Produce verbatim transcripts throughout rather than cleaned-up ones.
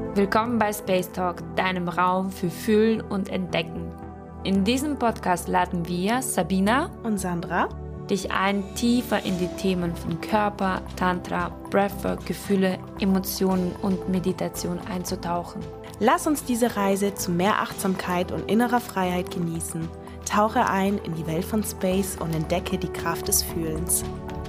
Willkommen bei Space Talk, deinem Raum für Fühlen und Entdecken. In diesem Podcast laden wir, Sabina und Sandra, dich ein, tiefer in die Themen von Körper, Tantra, Breathwork, Gefühle, Emotionen und Meditation einzutauchen. Lass uns diese Reise zu mehr Achtsamkeit und innerer Freiheit genießen. Tauche ein in die Welt von Space und entdecke die Kraft des Fühlens.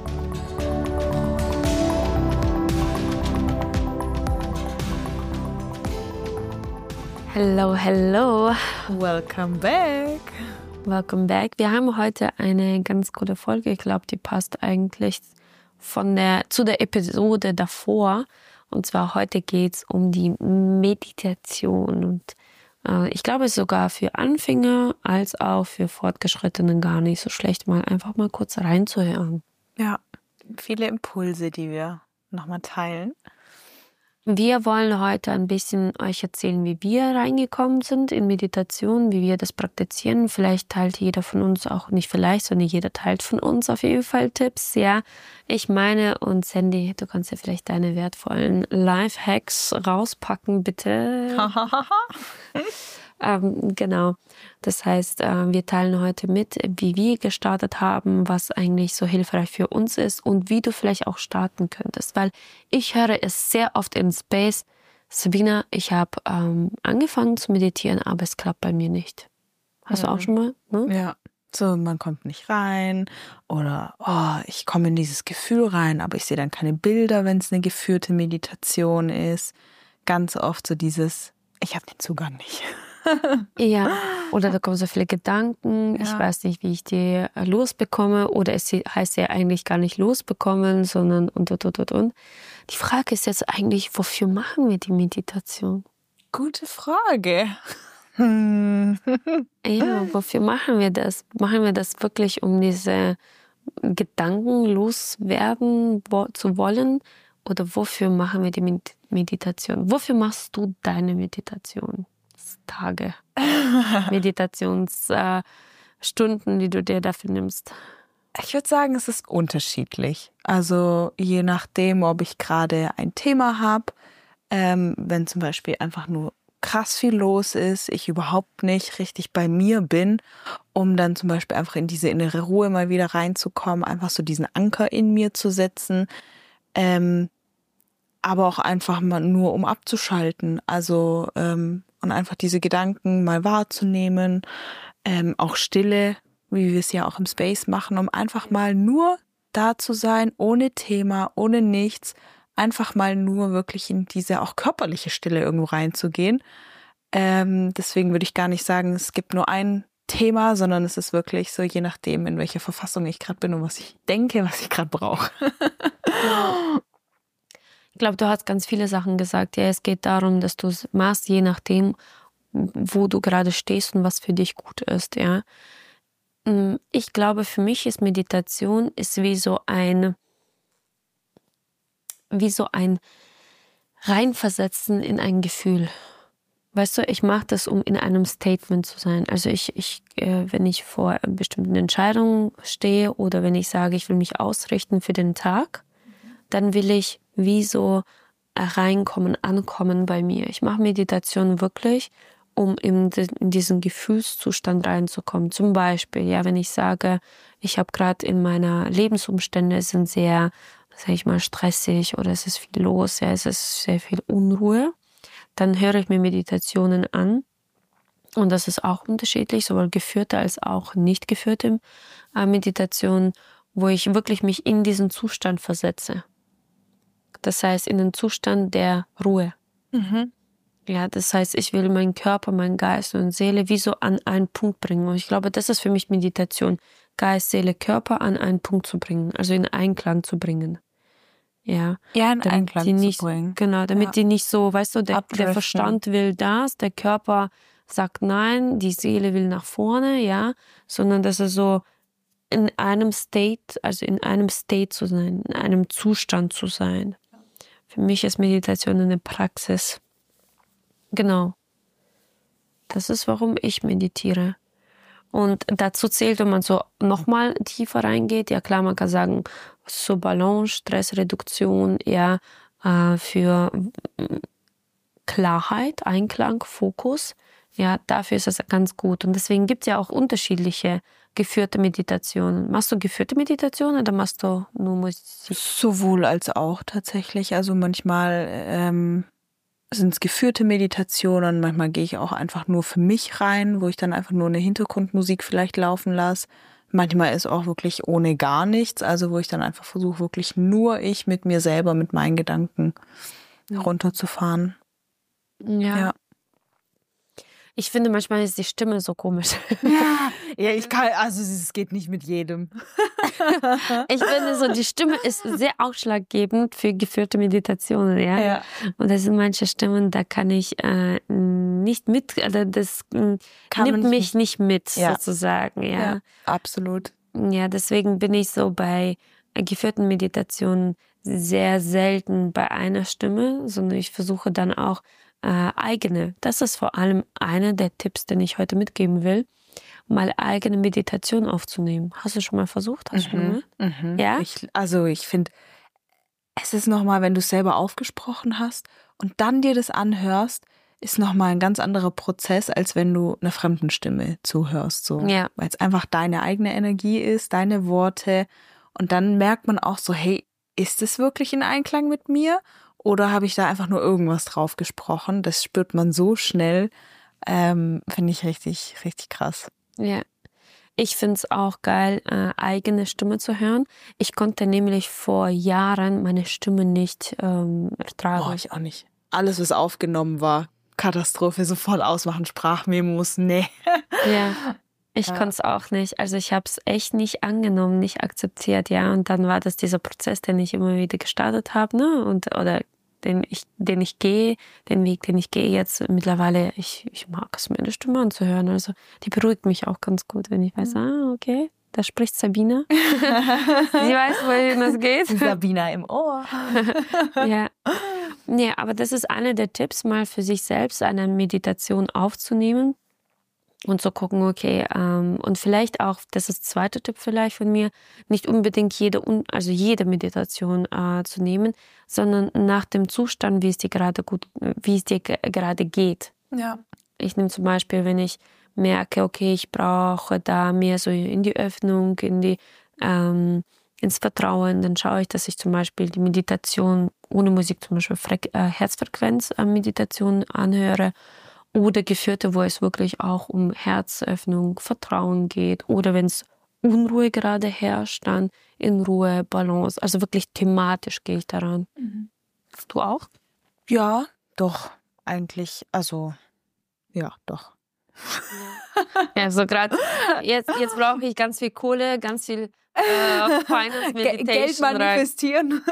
Hello, hello. Welcome back. Welcome back. Wir haben heute eine ganz gute Folge. Ich glaube, die passt eigentlich von der, zu der Episode davor. Und zwar heute geht es um die Meditation. Und äh, ich glaube, es ist sogar für Anfänger als auch für Fortgeschrittene gar nicht so schlecht, mal einfach mal kurz reinzuhören. Ja, viele Impulse, die wir nochmal teilen. Wir wollen heute ein bisschen euch erzählen, wie wir reingekommen sind in Meditation, wie wir das praktizieren. Vielleicht teilt jeder von uns auch, nicht vielleicht, sondern jeder teilt von uns auf jeden Fall Tipps. Ja, ich meine, und Sandy, du kannst ja vielleicht deine wertvollen Lifehacks rauspacken, bitte. ähm, genau. Das heißt, äh, wir teilen heute mit, wie wir gestartet haben, was eigentlich so hilfreich für uns ist und wie du vielleicht auch starten könntest. Weil ich höre es sehr oft in Space, Sabina, ich habe ähm, angefangen zu meditieren, aber es klappt bei mir nicht. Hast ja. du auch schon mal? Ne? Ja, so man kommt nicht rein oder oh, ich komme in dieses Gefühl rein, aber ich sehe dann keine Bilder, wenn es eine geführte Meditation ist. Ganz oft so dieses, ich habe den Zugang nicht. Ja, oder da kommen so viele Gedanken, ja. Ich weiß nicht, wie ich die losbekomme, oder es heißt ja eigentlich gar nicht losbekommen, sondern und, und, und, und, und. Die Frage ist jetzt eigentlich, wofür machen wir die Meditation? Gute Frage. Ja, wofür machen wir das? Machen wir das wirklich, um diese Gedanken loswerden zu wollen? Oder wofür machen wir die Meditation? Wofür machst du deine Meditation? Tage, Meditationsstunden, äh, die du dir dafür nimmst? Ich würde sagen, es ist unterschiedlich. Also je nachdem, ob ich gerade ein Thema habe, ähm, wenn zum Beispiel einfach nur krass viel los ist, ich überhaupt nicht richtig bei mir bin, um dann zum Beispiel einfach in diese innere Ruhe mal wieder reinzukommen, einfach so diesen Anker in mir zu setzen, ähm, aber auch einfach mal nur, um abzuschalten, also ähm, und einfach diese Gedanken mal wahrzunehmen, ähm, auch Stille, wie wir es ja auch im Space machen, um einfach mal nur da zu sein, ohne Thema, ohne nichts, einfach mal nur wirklich in diese auch körperliche Stille irgendwo reinzugehen. Ähm, deswegen würde ich gar nicht sagen, es gibt nur ein Thema, sondern es ist wirklich so, je nachdem, in welcher Verfassung ich gerade bin und was ich denke, was ich gerade brauche. Ich glaube, du hast ganz viele Sachen gesagt. Ja, es geht darum, dass du es machst, je nachdem, wo du gerade stehst und was für dich gut ist. Ja, ich glaube, für mich ist Meditation ist wie so ein, wie so ein Reinversetzen in ein Gefühl. Weißt du, ich mache das, um in einem Statement zu sein. Also ich, ich, äh, wenn ich vor bestimmten Entscheidungen stehe oder wenn ich sage, ich will mich ausrichten für den Tag, dann will ich wie so reinkommen, ankommen bei mir. Ich mache Meditation wirklich, um in, in diesen Gefühlszustand reinzukommen. Zum Beispiel, ja, wenn ich sage, ich habe gerade in meiner Lebensumstände sind sehr, sag ich mal, stressig oder es ist viel los, ja, es ist sehr viel Unruhe, dann höre ich mir Meditationen an. Und das ist auch unterschiedlich, sowohl geführte als auch nicht geführte Meditationen, wo ich wirklich mich in diesen Zustand versetze. Das heißt, in den Zustand der Ruhe. Mhm. Ja, das heißt, ich will meinen Körper, meinen Geist und Seele wie so an einen Punkt bringen. Und ich glaube, das ist für mich Meditation. Geist, Seele, Körper an einen Punkt zu bringen, also in Einklang zu bringen. Ja, ja in damit Einklang die nicht, zu bringen. Genau, damit ja. die nicht so, weißt du, der, der Verstand will das, der Körper sagt nein, die Seele will nach vorne, ja, sondern dass er so in einem State, also in einem State zu sein, in einem Zustand zu sein. Für mich ist Meditation eine Praxis. Genau. Das ist, warum ich meditiere. Und dazu zählt, wenn man so nochmal tiefer reingeht, ja klar, man kann sagen, so Balance, Stressreduktion, ja, äh, für Klarheit, Einklang, Fokus. Ja, dafür ist es ganz gut. Und deswegen gibt es ja auch unterschiedliche geführte Meditationen. Machst du geführte Meditation oder machst du nur Musik? Sowohl als auch tatsächlich. Also manchmal ähm, sind es geführte Meditationen, manchmal gehe ich auch einfach nur für mich rein, wo ich dann einfach nur eine Hintergrundmusik vielleicht laufen lasse. Manchmal ist auch wirklich ohne gar nichts, also wo ich dann einfach versuche, wirklich nur ich mit mir selber, mit meinen Gedanken runterzufahren. Ja. Ja. Ich finde, manchmal ist die Stimme so komisch. Ja, ja, ich kann, also es geht nicht mit jedem. Ich finde so, die Stimme ist sehr ausschlaggebend für geführte Meditationen, ja. Ja. Und das sind manche Stimmen, da kann ich äh, nicht mit, also das äh, nimmt mich nicht mit, ja. sozusagen, ja. Ja, absolut. Ja, deswegen bin ich so bei geführten Meditationen sehr selten bei einer Stimme, sondern ich versuche dann auch äh, eigene. Das ist vor allem einer der Tipps, den ich heute mitgeben will, mal eigene Meditation aufzunehmen. Hast du schon mal versucht? Hast Mhm. du schon mal? Mhm. Ja? Ich, also ich finde, es ist nochmal, wenn du es selber aufgesprochen hast und dann dir das anhörst, ist nochmal ein ganz anderer Prozess, als wenn du einer fremden Stimme zuhörst. So. Ja. Weil es einfach deine eigene Energie ist, deine Worte. Und dann merkt man auch so, hey, ist es wirklich in Einklang mit mir? Oder habe ich da einfach nur irgendwas drauf gesprochen? Das spürt man so schnell. Ähm, finde ich richtig, richtig krass. Ja. Ich finde es auch geil, äh, eigene Stimme zu hören. Ich konnte nämlich vor Jahren meine Stimme nicht ähm, ertragen. Boah, ich auch nicht. Alles, was aufgenommen war, Katastrophe, sofort ausmachen, Sprachmemos, nee. Ja, ich Ja. konnte es auch nicht. Also ich habe es echt nicht angenommen, nicht akzeptiert, ja. Und dann war das dieser Prozess, den ich immer wieder gestartet habe, ne? Und oder den ich, den ich gehe, den Weg, den ich gehe jetzt mittlerweile. Ich, ich mag es, meine Stimme anzuhören. Also die beruhigt mich auch ganz gut, wenn ich weiß, ah, okay, da spricht Sabina. Sie weiß, wohin das geht. Sabina im Ohr. Ja. Ja, aber das ist einer der Tipps, mal für sich selbst eine Meditation aufzunehmen und zu gucken, okay, ähm, und vielleicht auch, das ist der zweite Tipp vielleicht von mir, nicht unbedingt jede, also jede Meditation äh, zu nehmen, sondern nach dem Zustand, wie es dir gerade gut, wie es dir ge- gerade geht. Ja. Ich nehme zum Beispiel, wenn ich merke, okay, ich brauche da mehr so in die Öffnung, in die ähm, ins Vertrauen, dann schaue ich, dass ich zum Beispiel die Meditation ohne Musik, zum Beispiel Fre- äh, Herzfrequenz-Meditation anhöre oder geführte, wo es wirklich auch um Herzöffnung, Vertrauen geht oder wenn es Unruhe gerade herrscht, dann in Ruhe, Balance, also wirklich thematisch gehe ich daran. Mhm. Du auch? Ja, doch, eigentlich, also, ja, doch. Ja, so gerade jetzt, jetzt brauche ich ganz viel Kohle, ganz viel äh, Finance Meditation. Geld manifestieren.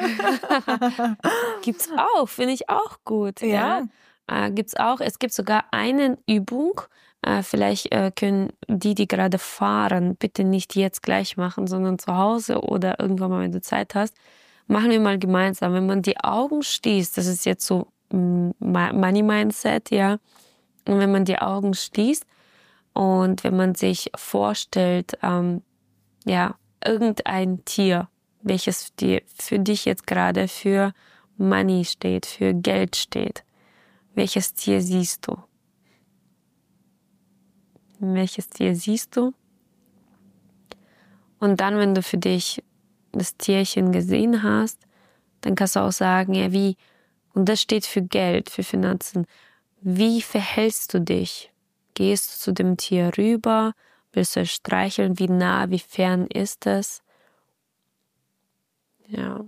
Gibt's auch, finde ich auch gut. Ja, ja. Äh, gibt's auch. Es gibt sogar eine Übung. Äh, vielleicht äh, können die, die gerade fahren, bitte nicht jetzt gleich machen, sondern zu Hause oder irgendwann mal, wenn du Zeit hast. Machen wir mal gemeinsam. Wenn man die Augen schließt, das ist jetzt so mm, Money Mindset, ja. Und wenn man die Augen schließt und wenn man sich vorstellt, ähm, ja, irgendein Tier, welches die, für dich jetzt gerade für Money steht, für Geld steht. Welches Tier siehst du? Welches Tier siehst du? Und dann, wenn du für dich das Tierchen gesehen hast, dann kannst du auch sagen, ja, wie, und das steht für Geld, für Finanzen. Wie verhältst du dich? Gehst du zu dem Tier rüber? Willst du es streicheln? Wie nah, wie fern ist es? Ja.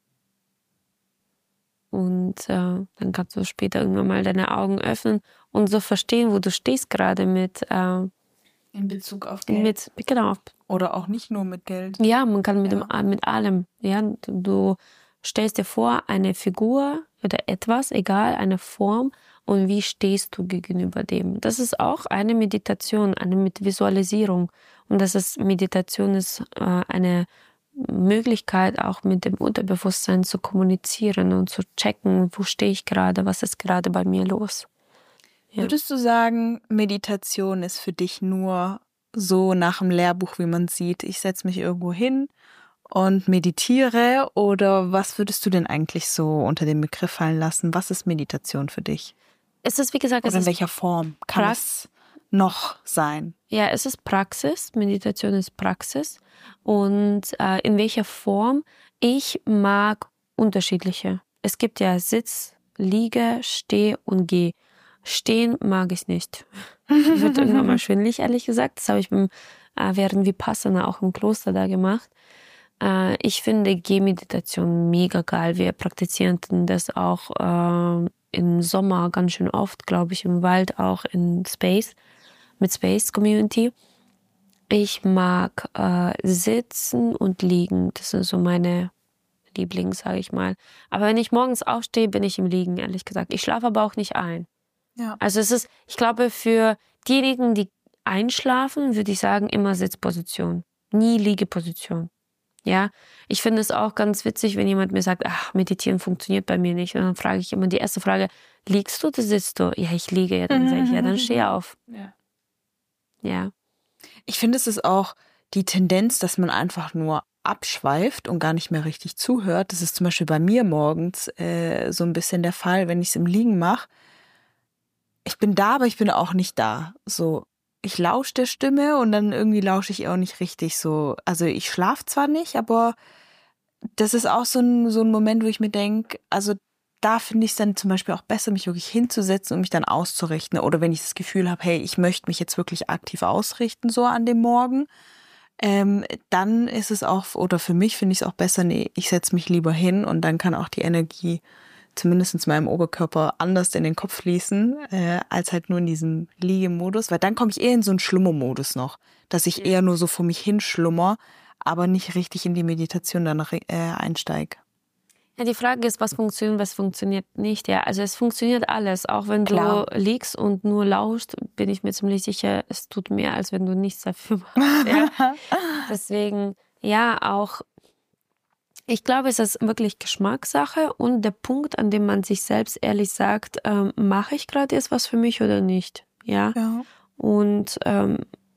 Und äh, dann kannst du später irgendwann mal deine Augen öffnen und so verstehen, wo du stehst gerade mit. Äh, In Bezug auf Geld. mit genau. Oder auch nicht nur mit Geld. Ja, man kann mit, Ja. dem, mit allem. Ja, du stellst dir vor, eine Figur oder etwas, egal, eine Form, und wie stehst du gegenüber dem. Das ist auch eine Meditation, eine mit Visualisierung. Und das ist, Meditation ist äh, eine Möglichkeit, auch mit dem Unterbewusstsein zu kommunizieren und zu checken, wo stehe ich gerade, was ist gerade bei mir los. Ja. Würdest du sagen, Meditation ist für dich nur so nach dem Lehrbuch, wie man sieht, ich setze mich irgendwo hin und meditiere, oder was würdest du denn eigentlich so unter den Begriff fallen lassen? Was ist Meditation für dich? Es ist, wie gesagt, es Oder in ist welcher Form kann Prax- es noch sein? Ja, es ist Praxis. Meditation ist Praxis. Und äh, in welcher Form? Ich mag unterschiedliche. Es gibt ja Sitz, Liege, Steh und Geh. Stehen mag ich nicht. Mir wird irgendwann mal schwindelig, ehrlich gesagt. Das habe ich beim, äh, während Vipassana auch im Kloster da gemacht. Äh, ich finde Gehmeditation mega geil. Wir praktizieren das auch äh, im Sommer ganz schön oft, glaube ich, im Wald, auch in Space. Mit Space Community. Ich mag äh, sitzen und liegen. Das sind so meine Lieblings, sage ich mal. Aber wenn ich morgens aufstehe, bin ich im Liegen, ehrlich gesagt. Ich schlafe aber auch nicht ein. Ja. Also es ist, ich glaube, für diejenigen, die einschlafen, würde ich sagen, immer Sitzposition. Nie Liegeposition. Ja, ich finde es auch ganz witzig, wenn jemand mir sagt, ach, meditieren funktioniert bei mir nicht. Und dann frage ich immer die erste Frage, liegst du oder sitzt du? Ja, ich liege. Ja, dann sage ich, ja, dann steh auf. Ja. Ja. Ich finde, es ist auch die Tendenz, dass man einfach nur abschweift und gar nicht mehr richtig zuhört. Das ist zum Beispiel bei mir morgens äh, so ein bisschen der Fall, wenn ich es im Liegen mache. Ich bin da, aber ich bin auch nicht da. So, ich lausche der Stimme und dann irgendwie lausche ich auch nicht richtig so. Also ich schlafe zwar nicht, aber das ist auch so ein, so ein Moment, wo ich mir denke, also da finde ich es dann zum Beispiel auch besser, mich wirklich hinzusetzen und mich dann auszurichten. Oder wenn ich das Gefühl habe, hey, ich möchte mich jetzt wirklich aktiv ausrichten, so an dem Morgen, ähm, dann ist es auch, oder für mich finde ich es auch besser, nee, ich setze mich lieber hin und dann kann auch die Energie zumindest in meinem Oberkörper anders in den Kopf fließen, äh, als halt nur in diesem Liegemodus. Weil dann komme ich eher in so einen Schlummermodus noch, dass ich eher nur so vor mich hinschlummer, aber nicht richtig in die Meditation danach äh, einsteige. Ja, die Frage ist, was funktioniert, was funktioniert nicht. Ja, also es funktioniert alles. Auch wenn Klar. du liegst und nur lauschst, bin ich mir ziemlich sicher, es tut mehr, als wenn du nichts dafür machst. Ja. Deswegen, ja, auch, ich glaube, es ist wirklich Geschmackssache und der Punkt, an dem man sich selbst ehrlich sagt, ähm, mache ich gerade jetzt was für mich oder nicht. Ja. Ja. Und ähm,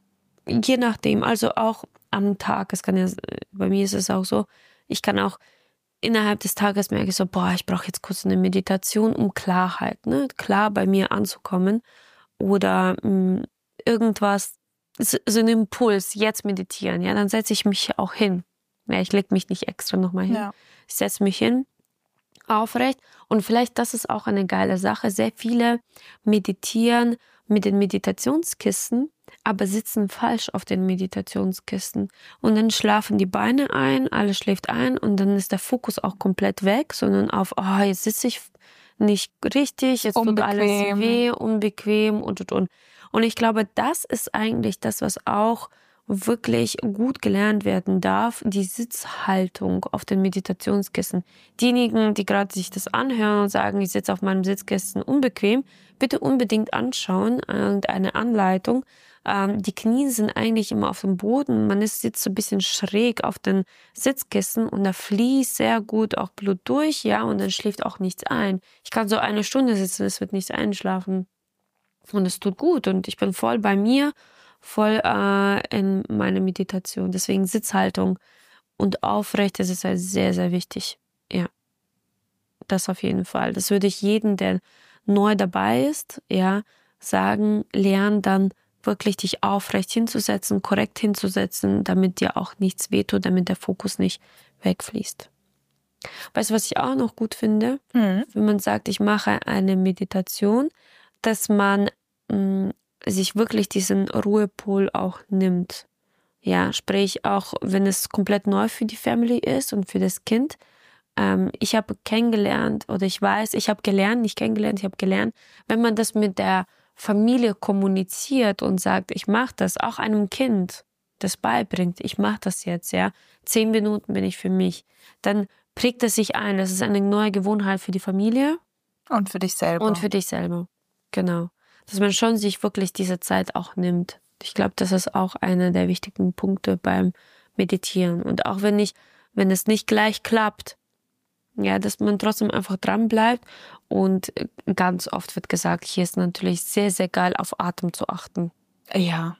je nachdem, also auch am Tag, es kann ja, bei mir ist es auch so, ich kann auch innerhalb des Tages merke ich so, boah, ich brauche jetzt kurz eine Meditation, um Klarheit, ne, klar bei mir anzukommen oder mh, irgendwas, so ein Impuls, jetzt meditieren, ja, dann setze ich mich auch hin. Ja, ich lege mich nicht extra nochmal hin. Ja. Ich setze mich hin, aufrecht und vielleicht, das ist auch eine geile Sache, sehr viele meditieren mit den Meditationskissen, aber sitzen falsch auf den Meditationskissen. Und dann schlafen die Beine ein, alles schläft ein und dann ist der Fokus auch komplett weg, sondern auf, oh, jetzt sitze ich nicht richtig, jetzt tut alles weh, unbequem und, und, und. Und ich glaube, das ist eigentlich das, was auch wirklich gut gelernt werden darf, die Sitzhaltung auf den Meditationskissen. Diejenigen, die gerade sich das anhören und sagen, ich sitze auf meinem Sitzkissen unbequem, bitte unbedingt anschauen, irgendeine Anleitung. Ähm, die Knie sind eigentlich immer auf dem Boden, man ist sitzt so ein bisschen schräg auf den Sitzkissen und da fließt sehr gut auch Blut durch, ja, und dann schläft auch nichts ein. Ich kann so eine Stunde sitzen, es wird nichts einschlafen. Und es tut gut und ich bin voll bei mir, voll äh, in meiner Meditation. Deswegen Sitzhaltung und aufrecht, das ist halt sehr, sehr wichtig. Ja, das auf jeden Fall. Das würde ich jedem, der neu dabei ist, ja, sagen, lern dann wirklich dich aufrecht hinzusetzen, korrekt hinzusetzen, damit dir auch nichts wehtut, damit der Fokus nicht wegfließt. Weißt du, was ich auch noch gut finde? Mhm. Wenn man sagt, ich mache eine Meditation, dass man mh, sich wirklich diesen Ruhepol auch nimmt. Ja, sprich auch, wenn es komplett neu für die Family ist und für das Kind. Ähm, ich habe kennengelernt oder ich weiß, ich habe gelernt, nicht kennengelernt, ich habe gelernt, wenn man das mit der Familie kommuniziert und sagt, ich mache das, auch einem Kind das beibringt, ich mache das jetzt, ja, zehn Minuten bin ich für mich, dann prägt es sich ein, das ist eine neue Gewohnheit für die Familie. Und für dich selber. Und für dich selber, genau. Dass man schon sich wirklich diese Zeit auch nimmt. Ich glaube, das ist auch einer der wichtigen Punkte beim Meditieren. Und auch wenn nicht, wenn es nicht gleich klappt, ja, dass man trotzdem einfach dran bleibt. Und ganz oft wird gesagt, hier ist natürlich sehr, sehr geil, auf Atem zu achten. Ja.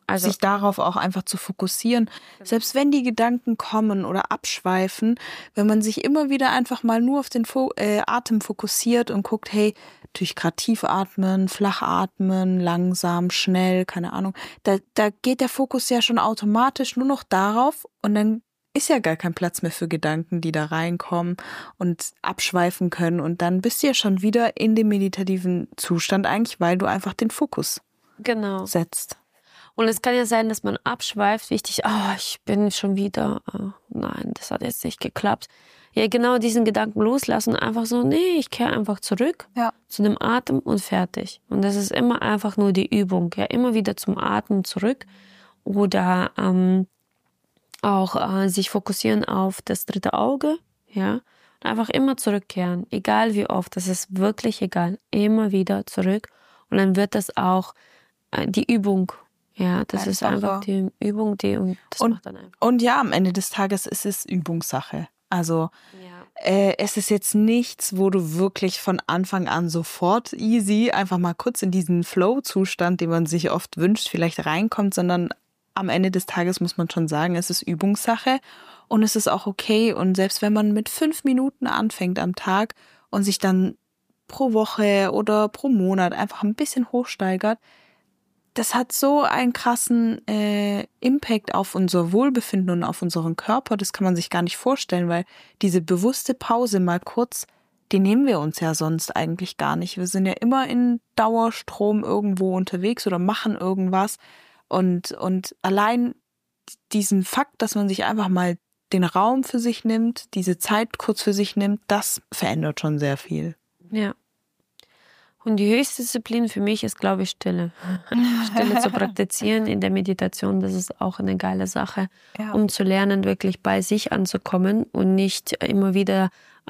Also, sich darauf auch einfach zu fokussieren. Selbst wenn die Gedanken kommen oder abschweifen, wenn man sich immer wieder einfach mal nur auf den Fo- äh, Atem fokussiert und guckt, hey, natürlich gerade tief atmen, flach atmen, langsam, schnell, keine Ahnung. Da, da geht der Fokus ja schon automatisch nur noch darauf und dann ist ja gar kein Platz mehr für Gedanken, die da reinkommen und abschweifen können. Und dann bist du ja schon wieder in dem meditativen Zustand eigentlich, weil du einfach den Fokus genau. setzt. Und es kann ja sein, dass man abschweift, wichtig, oh, ich bin schon wieder, oh, nein, das hat jetzt nicht geklappt. Ja, genau diesen Gedanken loslassen, einfach so, nee, ich kehre einfach zurück Ja. zu dem Atem und fertig. Und das ist immer einfach nur die Übung, ja, immer wieder zum Atmen zurück oder ähm, auch äh, sich fokussieren auf das dritte Auge, ja, und einfach immer zurückkehren, egal wie oft, das ist wirklich egal, immer wieder zurück und dann wird das auch äh, die Übung, ja, das ist Einfacher. einfach die Übung, die und das Und, macht dann einfach. und ja, am Ende des Tages ist es Übungssache. Also Ja. äh, es ist jetzt nichts, wo du wirklich von Anfang an sofort easy einfach mal kurz in diesen Flow-Zustand, den man sich oft wünscht, vielleicht reinkommt, sondern am Ende des Tages muss man schon sagen, es ist Übungssache und es ist auch okay. Und selbst wenn man mit fünf Minuten anfängt am Tag und sich dann pro Woche oder pro Monat einfach ein bisschen hochsteigert, das hat so einen krassen äh, Impact auf unser Wohlbefinden und auf unseren Körper, das kann man sich gar nicht vorstellen, weil diese bewusste Pause mal kurz, die nehmen wir uns ja sonst eigentlich gar nicht. Wir sind ja immer in Dauerstrom irgendwo unterwegs oder machen irgendwas und, und allein diesen Fakt, dass man sich einfach mal den Raum für sich nimmt, diese Zeit kurz für sich nimmt, das verändert schon sehr viel. Ja. Und die höchste Disziplin für mich ist, glaube ich, Stille. Stille zu praktizieren in der Meditation, das ist auch eine geile Sache, Ja. um zu lernen, wirklich bei sich anzukommen und nicht immer wieder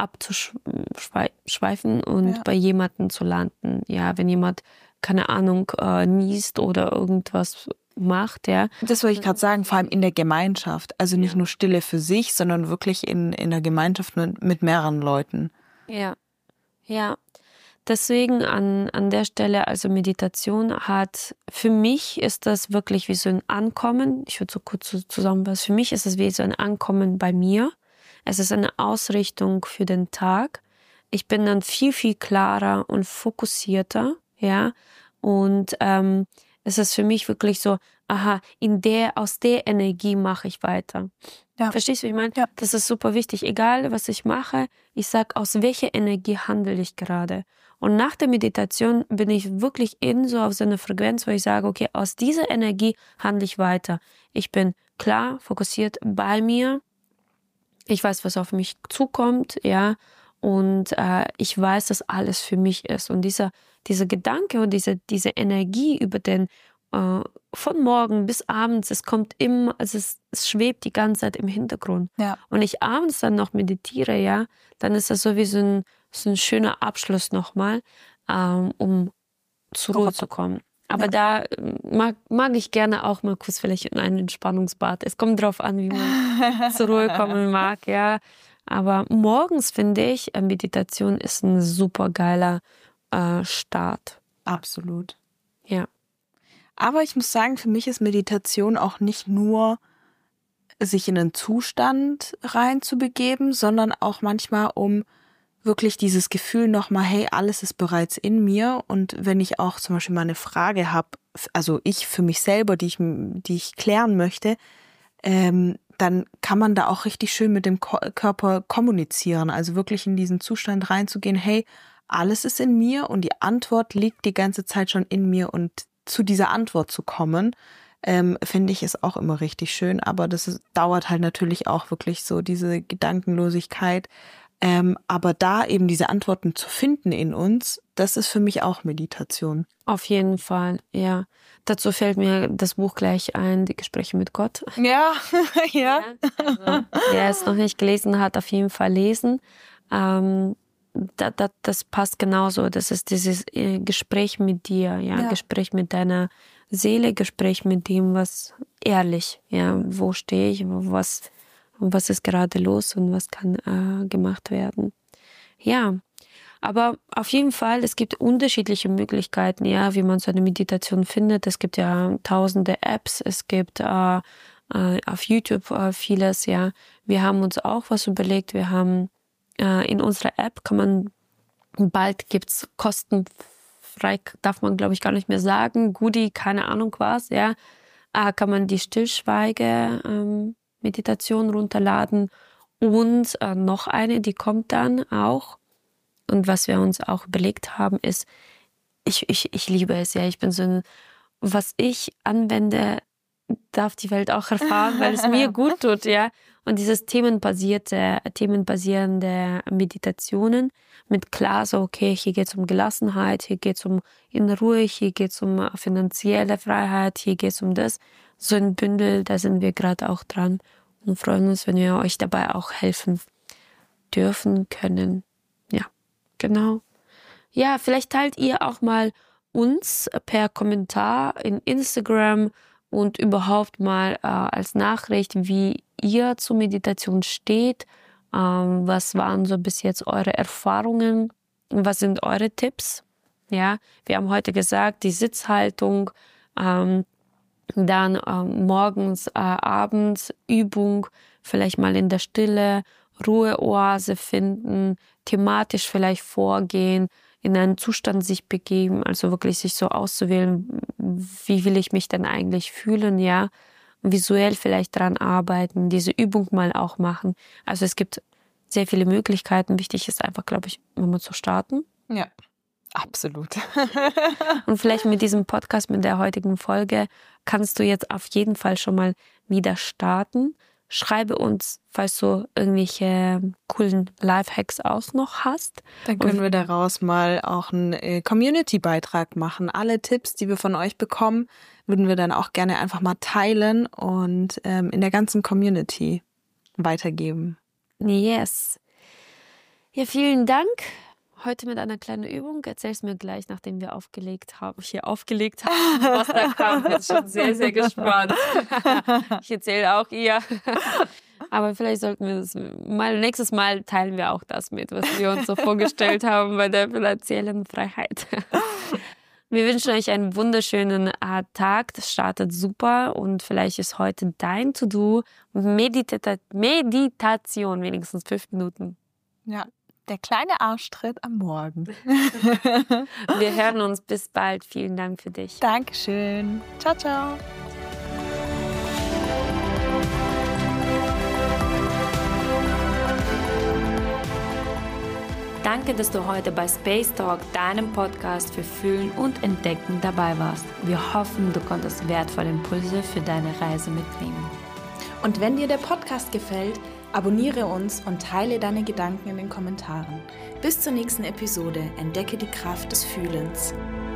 abzuschweifen und Ja. bei jemandem zu landen. Ja, wenn jemand, keine Ahnung, äh, niest oder irgendwas macht, ja. Das wollte ich gerade sagen, vor allem in der Gemeinschaft. Also nicht Ja. nur Stille für sich, sondern wirklich in, in der Gemeinschaft mit, mit mehreren Leuten. Ja, ja. Deswegen an, an der Stelle, also Meditation hat, für mich ist das wirklich wie so ein Ankommen. Ich würde so kurz zusammenfassen. Für mich ist es wie so ein Ankommen bei mir. Es ist eine Ausrichtung für den Tag. Ich bin dann viel, viel klarer und fokussierter, ja. Und ähm, es ist für mich wirklich so, aha, in der, aus der Energie mache ich weiter. Ja. Verstehst du, wie ich meine? Ja. Das ist super wichtig. Egal, was ich mache, ich sag, aus welcher Energie handle ich gerade. Und nach der Meditation bin ich wirklich in so auf so einer Frequenz, wo ich sage, okay, aus dieser Energie handle ich weiter. Ich bin klar, fokussiert bei mir. Ich weiß, was auf mich zukommt, ja. Und äh, ich weiß, dass alles für mich ist. Und dieser, dieser Gedanke und diese, diese Energie über den äh, von morgen bis abends, es kommt immer, also es, es schwebt die ganze Zeit im Hintergrund. Ja. Und ich abends dann noch meditiere, ja, dann ist das so wie so ein, so ein schöner Abschluss nochmal, ähm, um zur Ruhe zu kommen. Aber ja. da mag, mag ich gerne auch mal kurz vielleicht in ein Entspannungsbad. Es kommt drauf an, wie man zur Ruhe kommen mag, ja. Aber morgens finde ich, Meditation ist ein super geiler äh, Start. Absolut. Ja. Aber ich muss sagen, für mich ist Meditation auch nicht nur sich in einen Zustand reinzubegeben, sondern auch manchmal um wirklich dieses Gefühl nochmal, hey, alles ist bereits in mir. Und wenn ich auch zum Beispiel mal eine Frage habe, also ich für mich selber, die ich, die ich klären möchte, ähm, dann kann man da auch richtig schön mit dem Ko- Körper kommunizieren. Also wirklich in diesen Zustand reinzugehen, hey, alles ist in mir und die Antwort liegt die ganze Zeit schon in mir. Und zu dieser Antwort zu kommen, ähm, finde ich, ist auch immer richtig schön. Aber das ist, dauert halt natürlich auch wirklich so diese Gedankenlosigkeit. Ähm, aber da eben diese Antworten zu finden in uns, das ist für mich auch Meditation. Auf jeden Fall, ja. Dazu fällt mir das Buch gleich ein, die Gespräche mit Gott. Ja, ja. ja also, wer es noch nicht gelesen hat, auf jeden Fall lesen. Ähm, da, da, das passt genauso. Das ist dieses Gespräch mit dir, ja? ja, Gespräch mit deiner Seele, Gespräch mit dem, was ehrlich, ja, wo stehe ich, was und was ist gerade los und was kann äh, gemacht werden. Ja, Aber auf jeden Fall, es gibt unterschiedliche Möglichkeiten, ja, wie man so eine Meditation findet. Es gibt ja tausende Apps, es gibt äh, äh, auf YouTube äh, vieles, ja. Wir haben uns auch was überlegt. Wir haben äh, in unserer App kann man, bald gibt's kostenfrei, darf man glaube ich gar nicht mehr sagen, Goodie, keine Ahnung was, ja, äh, kann man die Stillschweige-Meditation ähm, runterladen. Und äh, noch eine, die kommt dann auch. Und was wir uns auch überlegt haben, ist, ich, ich, ich liebe es ja, ich bin so ein, was ich anwende, darf die Welt auch erfahren, weil es mir gut tut, ja. Und dieses themenbasierte, themenbasierende Meditationen mit klar so, okay, hier geht es um Gelassenheit, hier geht es um innere Ruhe, hier geht es um finanzielle Freiheit, hier geht es um das. So ein Bündel, da sind wir gerade auch dran und freuen uns, wenn wir euch dabei auch helfen dürfen, können. Ja, genau. Ja, vielleicht teilt ihr auch mal uns per Kommentar in Instagram und überhaupt mal äh, als Nachricht, wie ihr zur Meditation steht. Ähm, was waren so bis jetzt eure Erfahrungen? Was sind eure Tipps? Ja, wir haben heute gesagt, die Sitzhaltung, ähm, dann ähm, morgens, äh, abends Übung, vielleicht mal in der Stille, Ruheoase finden, thematisch vielleicht vorgehen, in einen Zustand sich begeben, also wirklich sich so auszuwählen, wie will ich mich denn eigentlich fühlen, ja, visuell vielleicht dran arbeiten, diese Übung mal auch machen. Also es gibt sehr viele Möglichkeiten. Wichtig ist einfach, glaube ich, immer zu starten. Ja, absolut. Und vielleicht mit diesem Podcast, mit der heutigen Folge, kannst du jetzt auf jeden Fall schon mal wieder starten. Schreibe uns, falls du irgendwelche coolen Lifehacks auch noch hast. Dann können Und wir daraus mal auch einen Community-Beitrag machen. Alle Tipps, die wir von euch bekommen, würden wir dann auch gerne einfach mal teilen und ähm, in der ganzen Community weitergeben. Yes. Ja, vielen Dank. Heute mit einer kleinen Übung. Erzähl's mir gleich, nachdem wir aufgelegt haben, hier aufgelegt haben, was da kam. Ich bin schon sehr, sehr gespannt. Ich erzähle auch ihr. Aber vielleicht sollten wir das mal, nächstes Mal teilen wir auch das mit, was wir uns so vorgestellt haben bei der finanziellen Freiheit. Wir wünschen euch einen wunderschönen äh, Tag. Das startet super und vielleicht ist heute dein To-Do Medita- Meditation, wenigstens fünf Minuten. Ja. Der kleine Arschtritt am Morgen. Wir hören uns bis bald. Vielen Dank für dich. Dankeschön. Ciao, ciao. Danke, dass du heute bei Space Talk, deinem Podcast für Fühlen und Entdecken, dabei warst. Wir hoffen, du konntest wertvolle Impulse für deine Reise mitnehmen. Und wenn dir der Podcast gefällt, abonniere uns und teile deine Gedanken in den Kommentaren. Bis zur nächsten Episode. Entdecke die Kraft des Fühlens.